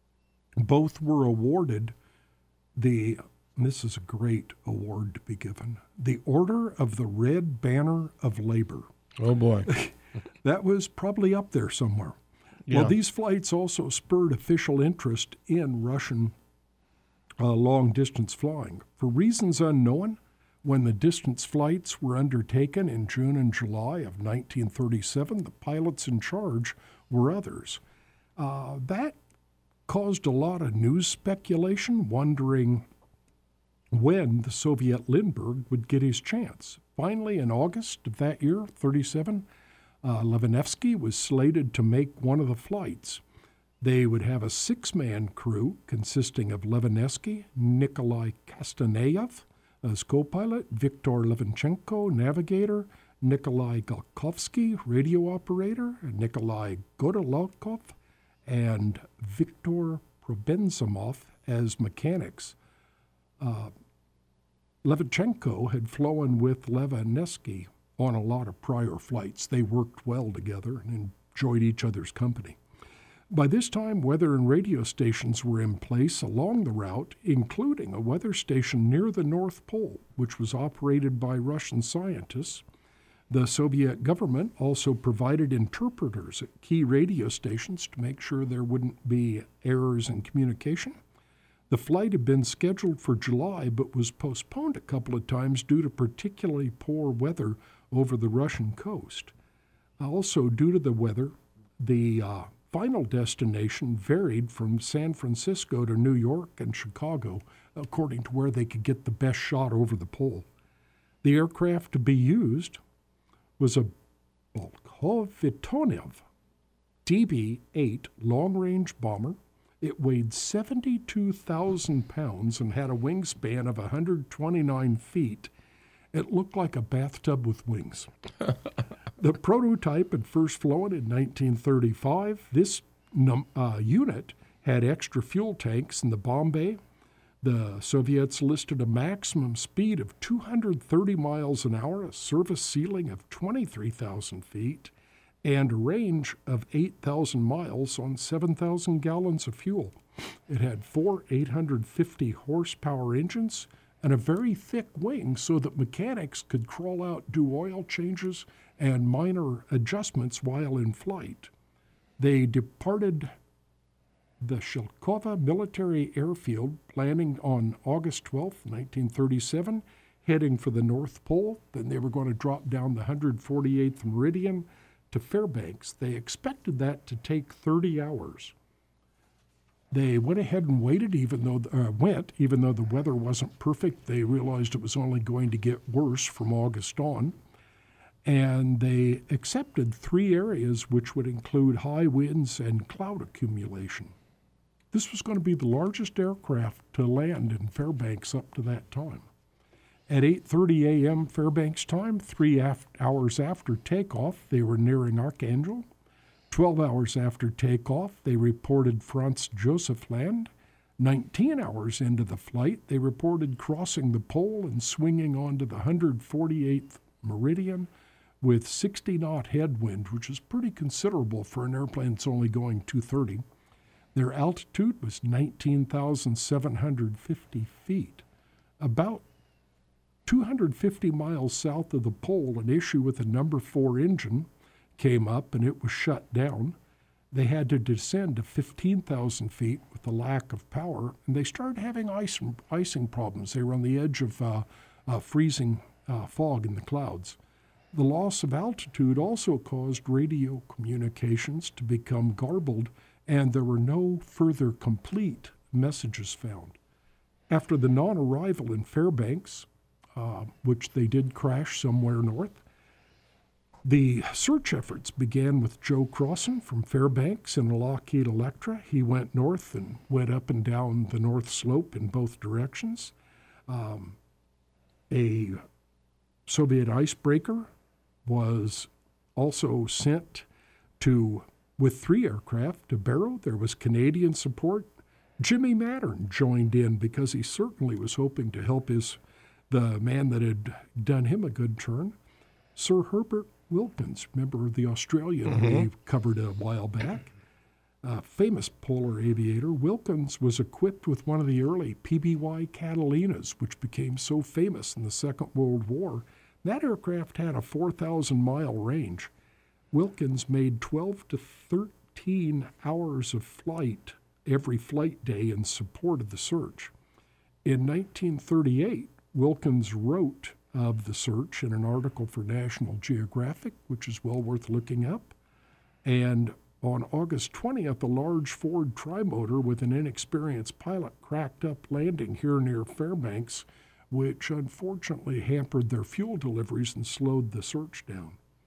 S4: Both were awarded the, and this is a great award to be given, the Order of the Red Banner of Labor.
S3: Oh, boy.
S4: That was probably up there somewhere. Yeah. Well, these flights also spurred official interest in Russian uh, long-distance flying. For reasons unknown, when the distance flights were undertaken in June and July of nineteen thirty-seven, the pilots in charge were others. Uh, that caused a lot of news speculation, wondering when the Soviet Lindbergh would get his chance. Finally, in August of that year, thirty-seven, Uh, Levanevsky was slated to make one of the flights. They would have a six-man crew consisting of Levanevsky, Nikolai Kastaneyev as co-pilot, Viktor Levanchenko, navigator, Nikolai Galkovsky, radio operator, Nikolai Godolokov, and Viktor Probenzimov as mechanics. Uh, Levanchenko had flown with Levanevsky on a lot of prior flights. They worked well together and enjoyed each other's company. By this time, weather and radio stations were in place along the route, including a weather station near the North Pole, which was operated by Russian scientists. The Soviet government also provided interpreters at key radio stations to make sure there wouldn't be errors in communication. The flight had been scheduled for July but was postponed a couple of times due to particularly poor weather over the Russian coast. Also, due to the weather, the uh, final destination varied from San Francisco to New York and Chicago, according to where they could get the best shot over the pole. The aircraft to be used was a Bolkhovitonov D B eight long-range bomber. It weighed seventy-two thousand pounds and had a wingspan of one hundred twenty-nine feet. It looked like a bathtub with wings. The prototype had first flown in nineteen thirty-five. This num- uh, unit had extra fuel tanks in the bomb bay. The Soviets listed a maximum speed of two hundred thirty miles an hour, a service ceiling of twenty-three thousand feet, and a range of eight thousand miles on seven thousand gallons of fuel. It had four eight hundred fifty horsepower engines and a very thick wing so that mechanics could crawl out, do oil changes, and minor adjustments while in flight. They departed the Shelkova Military Airfield, landing on August twelfth, nineteen thirty-seven, heading for the North Pole. Then they were going to drop down the one hundred forty-eighth meridian to Fairbanks. They expected that to take thirty hours. They went ahead and waited, even though uh, went, even though the weather wasn't perfect. They realized it was only going to get worse from August on. And they accepted three areas which would include high winds and cloud accumulation. This was going to be the largest aircraft to land in Fairbanks up to that time. At eight thirty a.m. Fairbanks time, three af- hours after takeoff, they were nearing Archangel. Twelve hours after takeoff, they reported Franz Josef Land. Nineteen hours into the flight, they reported crossing the pole and swinging onto the one hundred forty-eighth meridian with sixty knot headwind, which is pretty considerable for an airplane that's only going two thirty. Their altitude was nineteen thousand seven hundred fifty feet. About two hundred fifty miles south of the pole, an issue with the number four engine came up and it was shut down. They had to descend to fifteen thousand feet with the lack of power, and they started having ice, icing problems. They were on the edge of uh, uh, freezing uh, fog in the clouds. The loss of altitude also caused radio communications to become garbled, and there were no further complete messages found. After the non-arrival in Fairbanks, uh, which they did crash somewhere north, the search efforts began with Joe Crossan from Fairbanks in a Lockheed Electra. He went north and went up and down the north slope in both directions. Um, a Soviet icebreaker was also sent to, with three aircraft, to Barrow. There was Canadian support. Jimmy Mattern joined in because he certainly was hoping to help his the man that had done him a good turn. Sir Herbert Wilkins, remember the Australian mm-hmm. we covered a while back, a famous polar aviator. Wilkins was equipped with one of the early P B Y Catalinas, which became so famous in the Second World War. That aircraft had a four thousand mile range. Wilkins made twelve to thirteen hours of flight every flight day in support of the search. In nineteen thirty-eight, Wilkins wrote of the search in an article for National Geographic, which is well worth looking up. And on August twentieth, a large Ford trimotor with an inexperienced pilot cracked up landing here near Fairbanks, which unfortunately hampered their fuel deliveries and slowed the search down.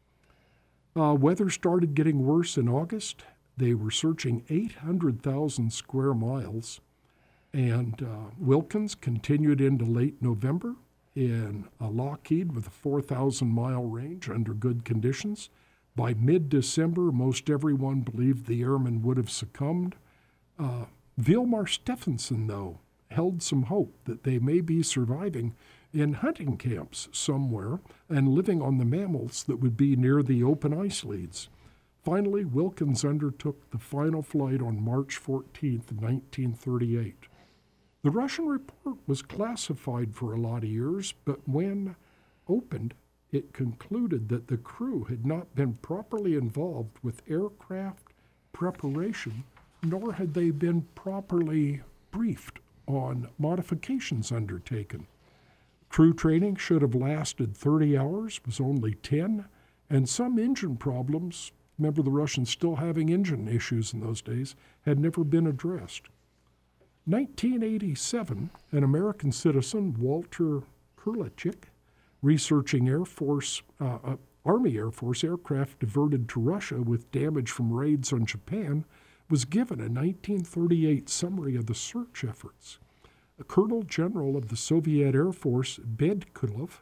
S4: Uh, weather started getting worse in August. They were searching eight hundred thousand square miles, and uh, Wilkins continued into late November in a Lockheed with a four thousand mile range under good conditions. By mid-December, most everyone believed the airmen would have succumbed. Uh, Vilmar Stephenson, though, held some hope that they may be surviving in hunting camps somewhere and living on the mammals that would be near the open ice leads. Finally, Wilkins undertook the final flight on March fourteenth, nineteen thirty-eight. The Russian report was classified for a lot of years, but when opened, it concluded that the crew had not been properly involved with aircraft preparation, nor had they been properly briefed on modifications undertaken. Crew training should have lasted thirty hours, was only ten, and some engine problems, remember the Russians still having engine issues in those days, had never been addressed. nineteen eighty-seven, an American citizen, Walter Kurlichik, researching Air Force, uh, uh, Army Air Force aircraft diverted to Russia with damage from raids on Japan, was given a nineteen thirty-eight summary of the search efforts. A Colonel General of the Soviet Air Force, Bedkulov,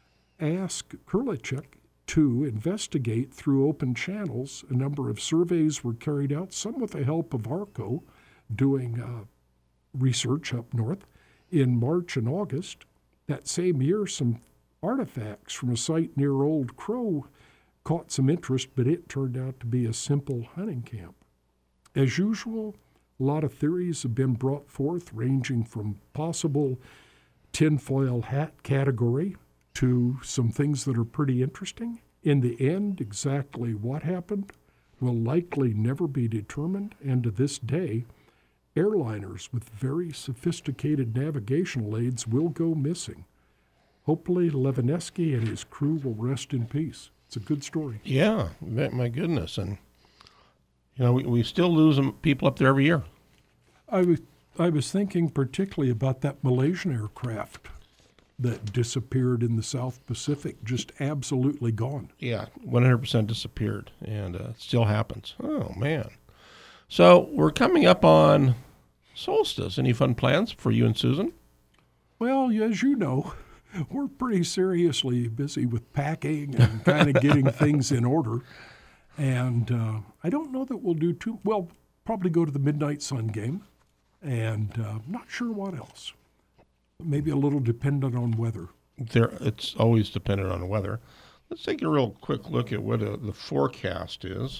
S4: asked Kurlichik to investigate through open channels. A number of surveys were carried out, some with the help of ARCO, doing uh, research up north. In March and August that same year, some artifacts from a site near Old Crow caught some interest, but it turned out to be a simple hunting camp. As usual, a lot of theories have been brought forth, ranging from possible tinfoil hat category to some things that are pretty interesting. In the end, exactly what happened will likely never be determined, and to this day, airliners with very sophisticated navigational aids will go missing. Hopefully, Levinesky and his crew will rest in peace. It's a good story.
S3: Yeah, my goodness. And, you know, we, we still lose people up there every year.
S4: I was, I was thinking particularly about that Malaysian aircraft that disappeared in the South Pacific, just absolutely gone.
S3: Yeah, one hundred percent disappeared, and uh, it still happens. Oh, man. So we're coming up on solstice. Any fun plans for you and Susan?
S4: Well, as you know, we're pretty seriously busy with packing and kind of getting things in order. And uh, I don't know that we'll do too well. Probably go to the Midnight Sun game, and uh, not sure what else. Maybe a little dependent on weather.
S3: There, it's always dependent on weather. Let's take a real quick look at what a, the forecast is.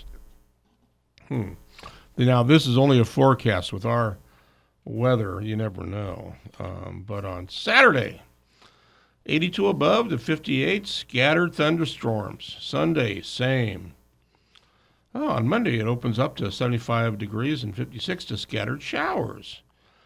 S3: Hmm. Now, this is only a forecast. With our weather, you never know. Um, but on Saturday, eighty-two above to fifty-eight, scattered thunderstorms. Sunday, same. Oh, on Monday, it opens up to seventy-five degrees and fifty-six to scattered showers.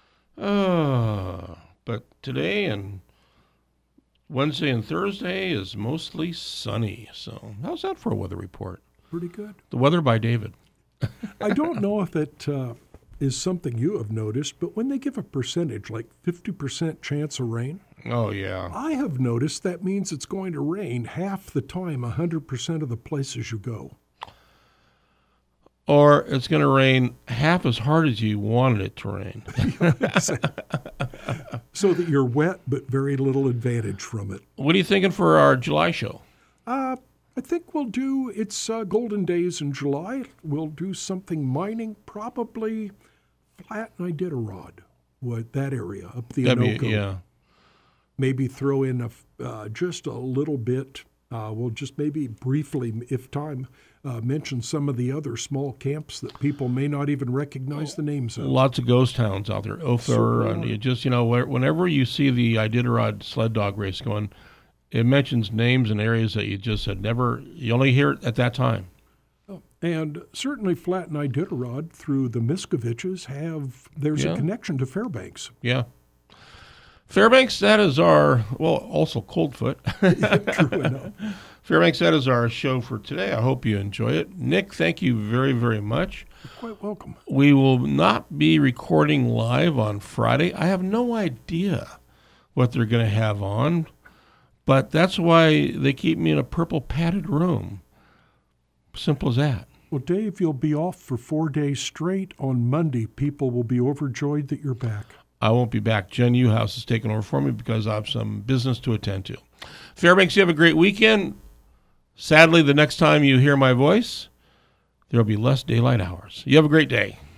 S3: Uh, but today and Wednesday and Thursday is mostly sunny. So how's that for a weather report?
S4: Pretty good.
S3: The weather by David.
S4: I don't know if it uh, is something you have noticed, but when they give a percentage, like fifty percent chance of rain.
S3: Oh, yeah.
S4: I have noticed that means it's going to rain half the time, one hundred percent of the places you go.
S3: Or it's going to rain half as hard as you wanted it to rain.
S4: So that you're wet, but very little advantage from it.
S3: What are you thinking for our July show?
S4: Uh, I think we'll do, it's uh, Golden Days in July. We'll do something mining, probably Flat and Iditarod, what that area, up the Anoka.
S3: Yeah.
S4: Maybe throw in a, uh, just a little bit. Uh, we'll just maybe briefly, if time, uh, mention some of the other small camps that people may not even recognize the names of.
S3: Lots of ghost towns out there. Ophir, and you just, you know, whenever you see the Iditarod sled dog race going, it mentions names and areas that you just had never, you only hear it at that time.
S4: Oh, and certainly Flat and Iditarod through the Miskoviches have, there's
S3: Yeah.
S4: a connection to Fairbanks.
S3: Yeah. Fairbanks, that is our, well, also Coldfoot.
S4: True enough.
S3: Fairbanks, that is our show for today. I hope you enjoy it. Nick, thank you very, very much.
S4: You're quite welcome.
S3: We will not be recording live on Friday. I have no idea what they're going to have on, but that's why they keep me in a purple padded room. Simple as that.
S4: Well, Dave, you'll be off for four days straight. On Monday, people will be overjoyed that you're back.
S3: I won't be back. Jen Newhouse is taking over for me because I have some business to attend to. Fairbanks, you have a great weekend. Sadly, the next time you hear my voice, there will be less daylight hours. You have a great day.